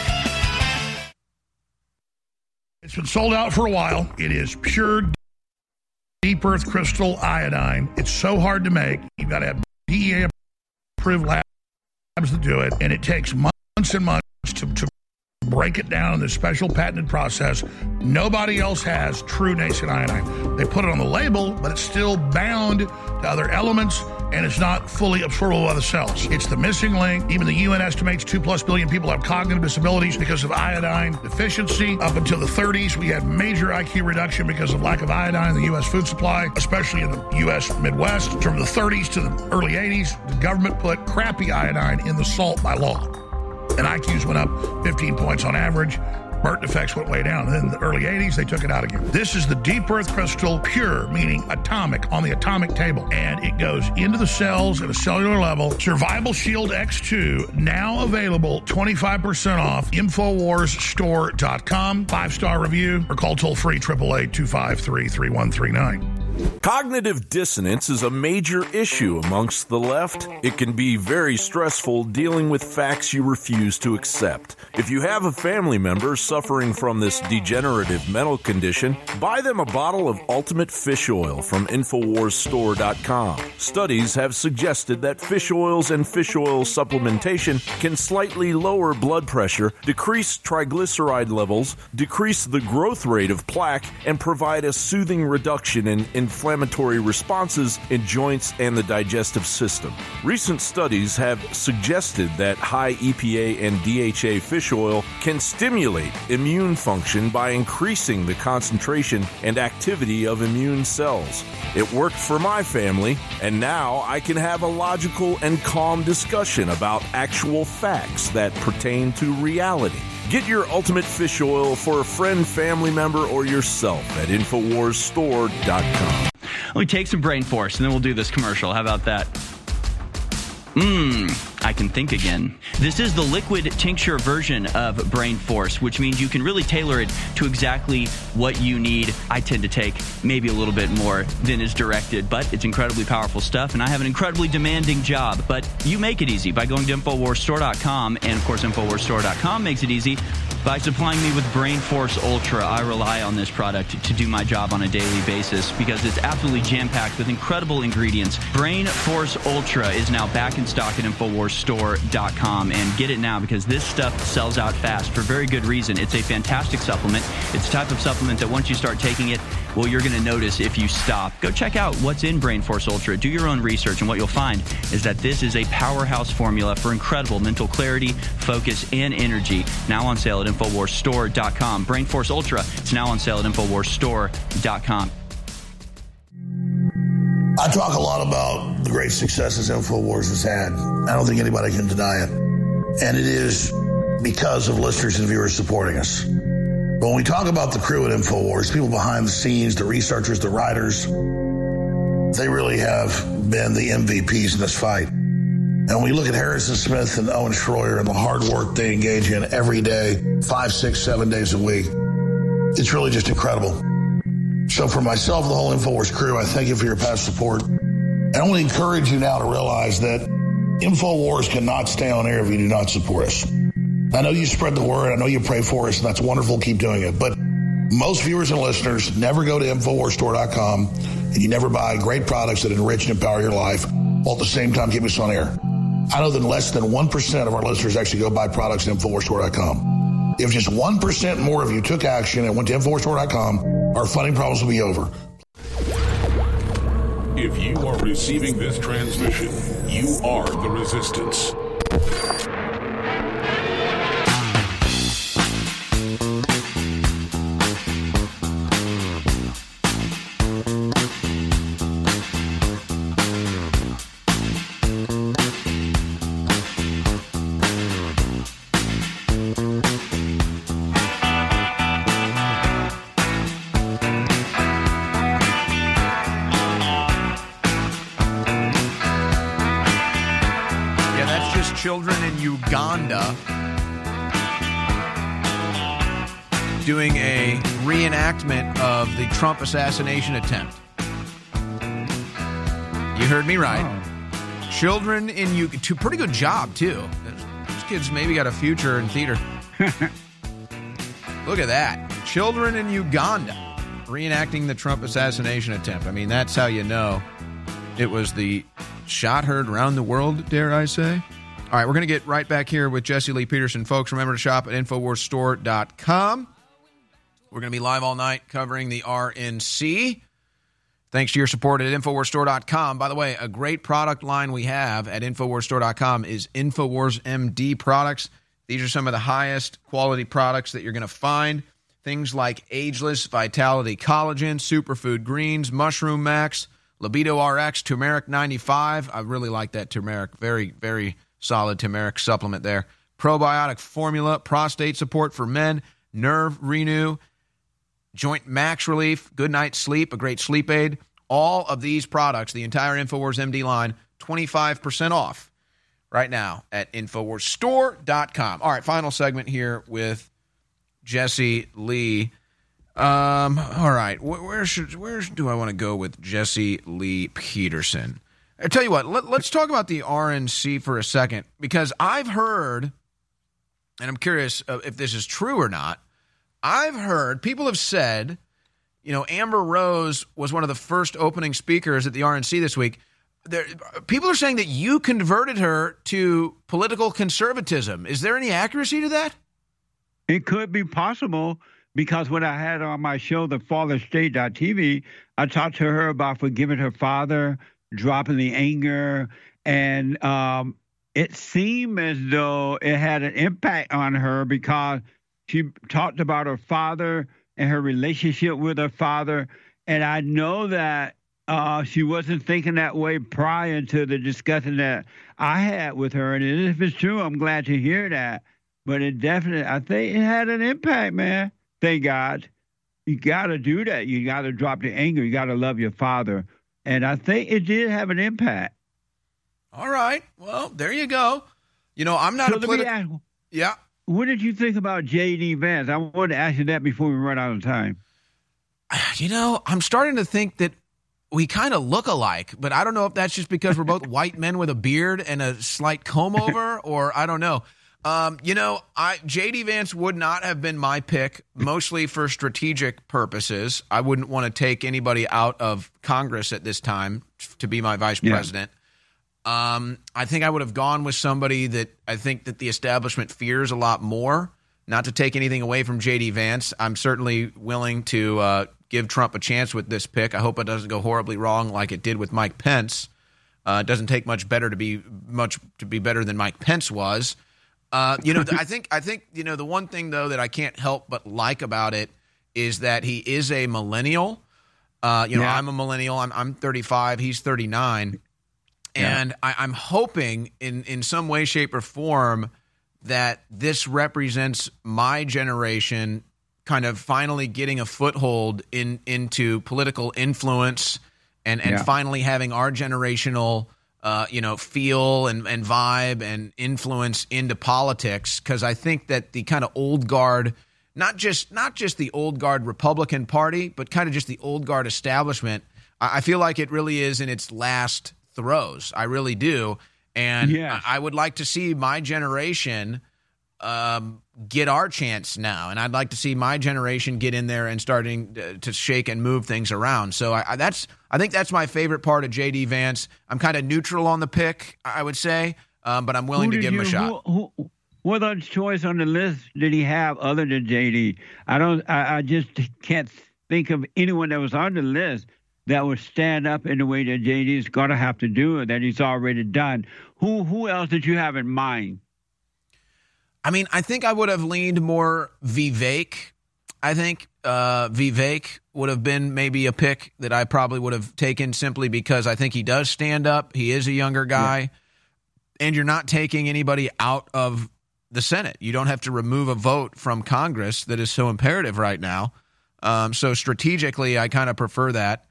It's been sold out for a while. It is pure deep earth crystal iodine. It's so hard to make. You've got to have DEA approved labs that do it, and it takes months and months to break it down in this special patented process. Nobody else has true nascent iodine. They put it on the label, but it's still bound to other elements, and it's not fully absorbable by the cells. It's the missing link. Even the UN estimates 2+ billion people have cognitive disabilities because of iodine deficiency. Up until the 30s, we had major IQ reduction because of lack of iodine in the U.S. food supply, especially in the U.S. Midwest. From the 30s to the early 80s, the government put crappy iodine in the salt by law. And IQs went up 15 points on average. Birth defects went way down. And then in the early 80s, they took it out again. This is the deep earth crystal pure, meaning atomic, on the atomic table. And it goes into the cells at a cellular level. Survival Shield X2, now available 25% off. InfoWarsStore.com. 5-star review or call toll free 888-253-3139. Cognitive dissonance is a major issue amongst the left. It can be very stressful dealing with facts you refuse to accept. If you have a family member suffering from this degenerative mental condition, buy them a bottle of Ultimate Fish Oil from InfoWarsStore.com. Studies have suggested that fish oils and fish oil supplementation can slightly lower blood pressure, decrease triglyceride levels, decrease the growth rate of plaque, and provide a soothing reduction in inflammatory responses in joints and the digestive system. Recent studies have suggested that high EPA and DHA fish oil can stimulate immune function by increasing the concentration and activity of immune cells. It worked for my family, and now I can have a logical and calm discussion about actual facts that pertain to reality. Get your ultimate fish oil for a friend, family member, or yourself at InfoWarsStore.com. Let me take some Brain Force, and then we'll do this commercial. How about that? I can think again. This is the liquid tincture version of Brain Force, which means you can really tailor it to exactly what you need. I tend to take maybe a little bit more than is directed, but it's incredibly powerful stuff, and I have an incredibly demanding job. But you make it easy by going to InfoWarsStore.com, and of course, InfoWarsStore.com makes it easy by supplying me with Brain Force Ultra. I rely on this product to do my job on a daily basis because it's absolutely jam-packed with incredible ingredients. Brain Force Ultra is now back in stock at InfoWarsStore.com, and get it now because this stuff sells out fast for very good reason. It's a fantastic supplement. It's the type of supplement that once you start taking it, well, you're going to notice if you stop. Go check out what's in Brain Force Ultra. Do your own research, and what you'll find is that this is a powerhouse formula for incredible mental clarity, focus, and energy. Now on sale at InfoWarsStore.com. Brain Force Ultra is now on sale at InfoWarsStore.com. I talk a lot about the great successes InfoWars has had. I don't think anybody can deny it. And it is because of listeners and viewers supporting us. But when we talk about the crew at InfoWars, people behind the scenes, the researchers, the writers, they really have been the MVPs in this fight. And when we look at Harrison Smith and Owen Schroyer and the hard work they engage in every day, 5, 6, 7 days a week, it's really just incredible. So for myself and the whole InfoWars crew, I thank you for your past support. And I want to encourage you now to realize that InfoWars cannot stay on air if you do not support us. I know you spread the word. I know you pray for us, and that's wonderful. Keep doing it. But most viewers and listeners never go to InfoWarsStore.com, and you never buy great products that enrich and empower your life while at the same time keep us on air. I know that less than 1% of our listeners actually go buy products at InfoWarsStore.com. If just 1% more of you took action and went to InfoWarsStore.com, our funding problems will be over. If you are receiving this transmission, you are the resistance. Children in Uganda doing a reenactment of the Trump assassination attempt. You heard me right. Oh. Children in Uganda. Pretty good job, too. Those kids maybe got a future in theater. Look at that. Children in Uganda reenacting the Trump assassination attempt. I mean, that's how you know it was the shot heard around the world, dare I say. All right, we're going to get right back here with Jesse Lee Peterson. Folks, remember to shop at InfoWarsStore.com. We're going to be live all night covering the RNC. Thanks to your support at InfoWarsStore.com. By the way, a great product line we have at InfoWarsStore.com is InfoWars MD products. These are some of the highest quality products that you're going to find. Things like Ageless Vitality Collagen, Superfood Greens, Mushroom Max, Libido RX, Turmeric 95. I really like that turmeric. Very, very solid turmeric supplement there. Probiotic formula, prostate support for men, nerve renew, joint max relief, good night's sleep, a great sleep aid. All of these products, the entire InfoWars MD line, 25% off right now at InfoWarsStore.com. All right, final segment here with Jesse Lee. All right, where do I want to go with Jesse Lee Peterson? I tell you what, let's talk about the RNC for a second, because I've heard, and I'm curious if this is true or not, I've heard, people have said, you know, Amber Rose was one of the first opening speakers at the RNC this week. People are saying that you converted her to political conservatism. Is there any accuracy to that? It could be possible, because when I had on my show, the FatherState.tv, I talked to her about forgiving her father, dropping the anger, and it seemed as though it had an impact on her because she talked about her father and her relationship with her father. And I know that she wasn't thinking that way prior to the discussion that I had with her. And if it's true, I'm glad to hear that. But it definitely, I think it had an impact, man. Thank God. You got to do that. You got to drop the anger. You got to love your father. And I think it did have an impact. All right. Well, there you go. You know, I'm not a political. Yeah. What did you think about J.D. Vance? I wanted to ask you that before we run out of time. You know, I'm starting to think that we kind of look alike, but I don't know if that's just because we're both white men with a beard and a slight comb over, or I don't know. You know, J.D. Vance would not have been my pick, mostly for strategic purposes. I wouldn't want to take anybody out of Congress at this time to be my vice president. I think I would have gone with somebody that I think that the establishment fears a lot more. Not to take anything away from J.D. Vance, I'm certainly willing to give Trump a chance with this pick. I hope it doesn't go horribly wrong like it did with Mike Pence. It doesn't take much to be better than Mike Pence was. You know, I think you know the one thing though that I can't help but like about it is that he is a millennial. You know, I'm a millennial. I'm 35. He's 39. And I'm hoping in some way, shape, or form that this represents my generation kind of finally getting a foothold into political influence and finally having our generational feel and vibe and influence into politics. Because I think that the kind of old guard, not just the old guard Republican Party, but kind of just the old guard establishment, I feel like it really is in its last throes. I really do. And I would like to see my generation get our chance now. And I'd like to see my generation get in there and starting to shake and move things around. So I think that's my favorite part of J.D. Vance. I'm kind of neutral on the pick, I would say, but I'm willing to give him a shot. What other choice on the list did he have other than J.D.? I just can't think of anyone that was on the list that would stand up in the way that J.D. is going to have to do it, that he's already done. Who else did you have in mind? I mean, I think I would have leaned more Vivek. I think Vivek would have been maybe a pick that I probably would have taken simply because I think he does stand up. He is a younger guy. And you're not taking anybody out of the Senate. You don't have to remove a vote from Congress that is so imperative right now. So strategically, I kind of prefer that.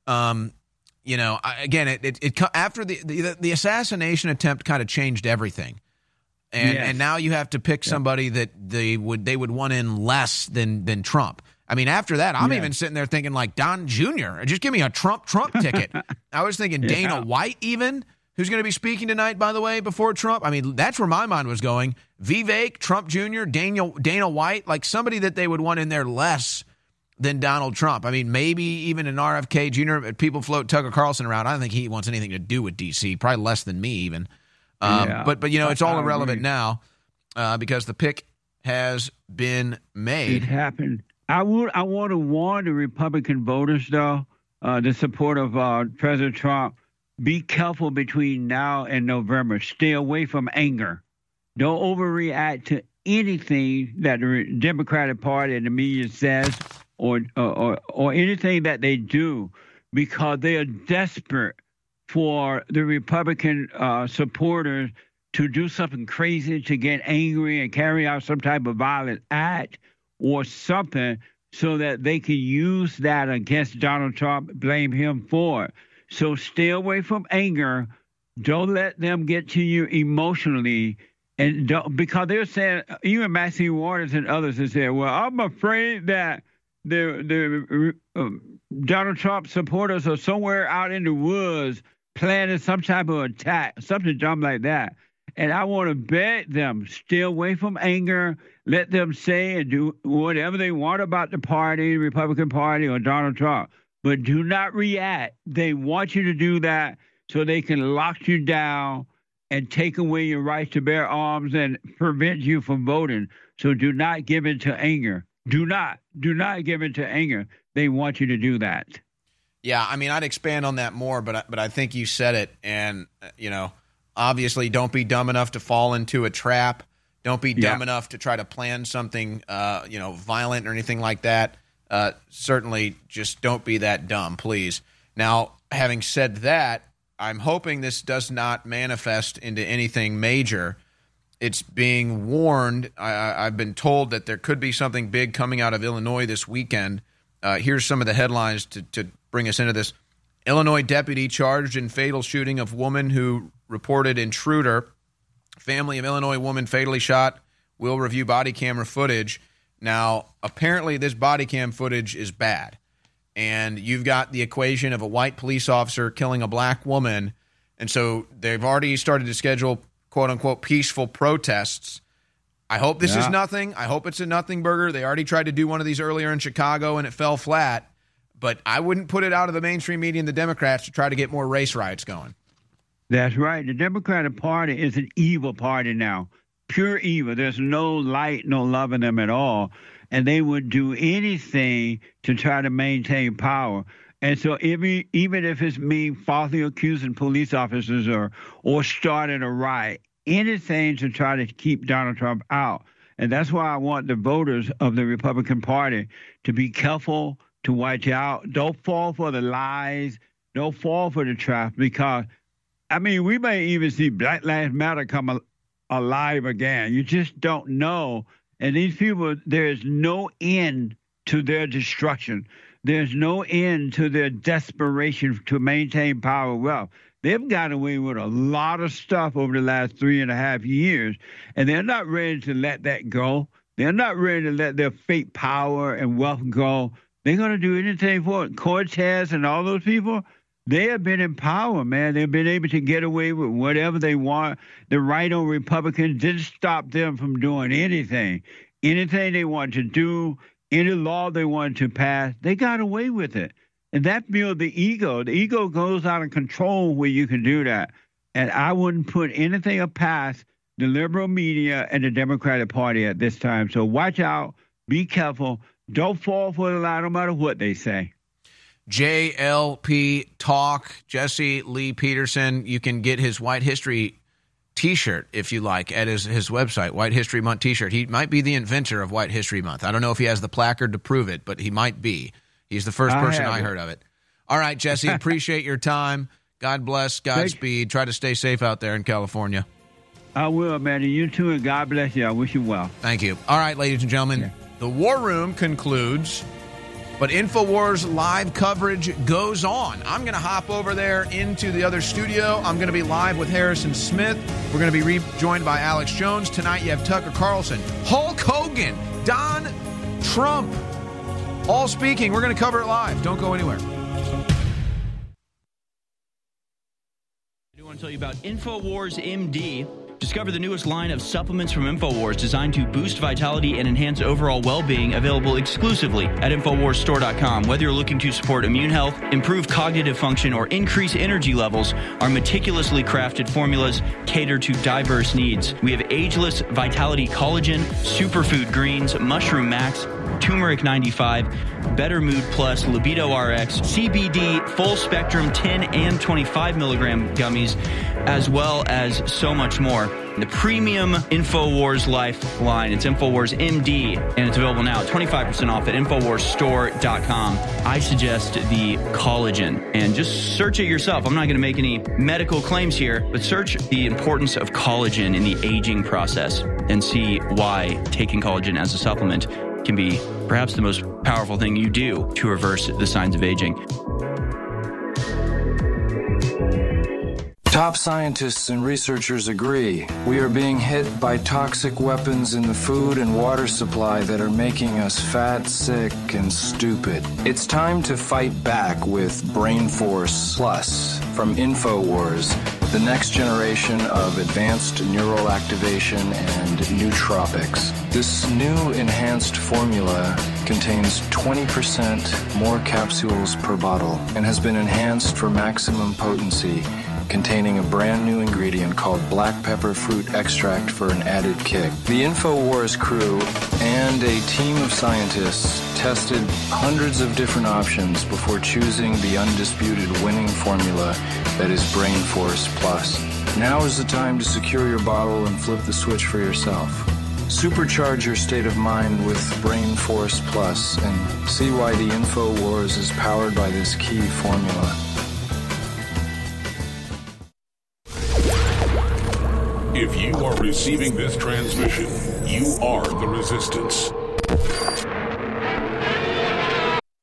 You know, after the assassination attempt kind of changed everything. And now you have to pick somebody that they would want in less than Trump. I mean, after that, I'm even sitting there thinking like Don Jr. Just give me a Trump ticket. I was thinking Dana White even, who's going to be speaking tonight, by the way, before Trump. I mean, that's where my mind was going. Vivek, Trump Jr., Dana White, like somebody that they would want in there less than Donald Trump. I mean, maybe even an RFK Jr. People float Tucker Carlson around. I don't think he wants anything to do with D.C., probably less than me even. But you know, it's all irrelevant now because the pick has been made. It happened. I want to warn the Republican voters, though, the support of President Trump, be careful between now and November. Stay away from anger. Don't overreact to anything that the Democratic Party and the media says or anything that they do, because they are desperate for the Republican supporters to do something crazy, to get angry and carry out some type of violent act or something so that they can use that against Donald Trump, blame him for it. So stay away from anger. Don't let them get to you emotionally. And because they're saying, even Maxine Waters and others have said, well, I'm afraid that the Donald Trump supporters are somewhere out in the woods planning some type of attack, something dumb like that. And I want to beg them, stay away from anger. Let them say and do whatever they want about the party, Republican Party or Donald Trump. But do not react. They want you to do that so they can lock you down and take away your right to bear arms and prevent you from voting. So do not give in to anger. Do not give in to anger. They want you to do that. Yeah, I mean, I'd expand on that more, but I think you said it. And, obviously don't be dumb enough to fall into a trap. Don't be dumb enough to try to plan something, violent or anything like that. Certainly just don't be that dumb, please. Now, having said that, I'm hoping this does not manifest into anything major. It's being warned. I've been told that there could be something big coming out of Illinois this weekend. Here's some of the headlines to bring us into this. Illinois deputy charged in fatal shooting of woman who reported intruder. Family of Illinois woman fatally shot. Will review body camera footage. Now, apparently this body cam footage is bad. And you've got the equation of a white police officer killing a black woman. And so they've already started to schedule, quote-unquote, peaceful protests. I hope this is nothing. I hope it's a nothing burger. They already tried to do one of these earlier in Chicago, and it fell flat. But I wouldn't put it out of the mainstream media and the Democrats to try to get more race riots going. That's right. The Democratic Party is an evil party now. Pure evil. There's no light, no love in them at all. And they would do anything to try to maintain power. And so even if it's me falsely accusing police officers or starting a riot, anything to try to keep Donald Trump out. And that's why I want the voters of the Republican Party to be careful, to watch out. Don't fall for the lies. Don't fall for the trap, because, I mean, we may even see Black Lives Matter come alive again. You just don't know. And these people, there's no end to their destruction. There's no end to their desperation to maintain power. Well, they've got away with a lot of stuff over the last 3.5 years, and they're not ready to let that go. They're not ready to let their fake power and wealth go. They're going to do anything for it. Cortez and all those people, they have been in power, man. They've been able to get away with whatever they want. The right-on Republicans didn't stop them from doing anything. Anything they wanted to do, any law they wanted to pass, they got away with it. And that builds the ego. The ego goes out of control where you can do that. And I wouldn't put anything past the liberal media and the Democratic Party at this time. So watch out. Be careful. Don't fall for the lie no matter what they say. JLP Talk, Jesse Lee Peterson. You can get his White History T-shirt, if you like, at his website, White History Month T-shirt. He might be the inventor of White History Month. I don't know if he has the placard to prove it, but he might be. He's the first person I heard of it. All right, Jesse, appreciate your time. God bless, Godspeed. Try to stay safe out there in California. I will, man. And you too, and God bless you. I wish you well. Thank you. All right, ladies and gentlemen, the War Room concludes, but InfoWars live coverage goes on. I'm going to hop over there into the other studio. I'm going to be live with Harrison Smith. We're going to be rejoined by Alex Jones. Tonight you have Tucker Carlson, Hulk Hogan, Don Trump, all speaking. We're going to cover it live. Don't go anywhere. I do want to tell you about InfoWars MD. Discover the newest line of supplements from InfoWars designed to boost vitality and enhance overall well-being, available exclusively at InfoWarsStore.com. Whether you're looking to support immune health, improve cognitive function, or increase energy levels, our meticulously crafted formulas cater to diverse needs. We have ageless vitality collagen, superfood greens, mushroom max, turmeric 95, Better Mood Plus, Libido RX, CBD, full spectrum 10 and 25 milligram gummies, as well as so much more. The premium InfoWars Life line, it's InfoWars MD, and it's available now at 25% off at InfoWarsStore.com. I suggest the collagen, and just search it yourself. I'm not going to make any medical claims here, but search the importance of collagen in the aging process and see why taking collagen as a supplement can be perhaps the most powerful thing you do to reverse the signs of aging. Top scientists and researchers agree. We are being hit by toxic weapons in the food and water supply that are making us fat, sick, and stupid. It's time to fight back with Brain Force Plus from InfoWars, the next generation of advanced neural activation and nootropics. This new enhanced formula contains 20% more capsules per bottle and has been enhanced for maximum potency containing a brand new ingredient called black pepper fruit extract for an added kick. The InfoWars crew and a team of scientists tested hundreds of different options before choosing the undisputed winning formula that is Brain Force Plus. Now is the time to secure your bottle and flip the switch for yourself. Supercharge your state of mind with Brain Force Plus and see why the InfoWars is powered by this key formula. If you are receiving this transmission, you are the Resistance.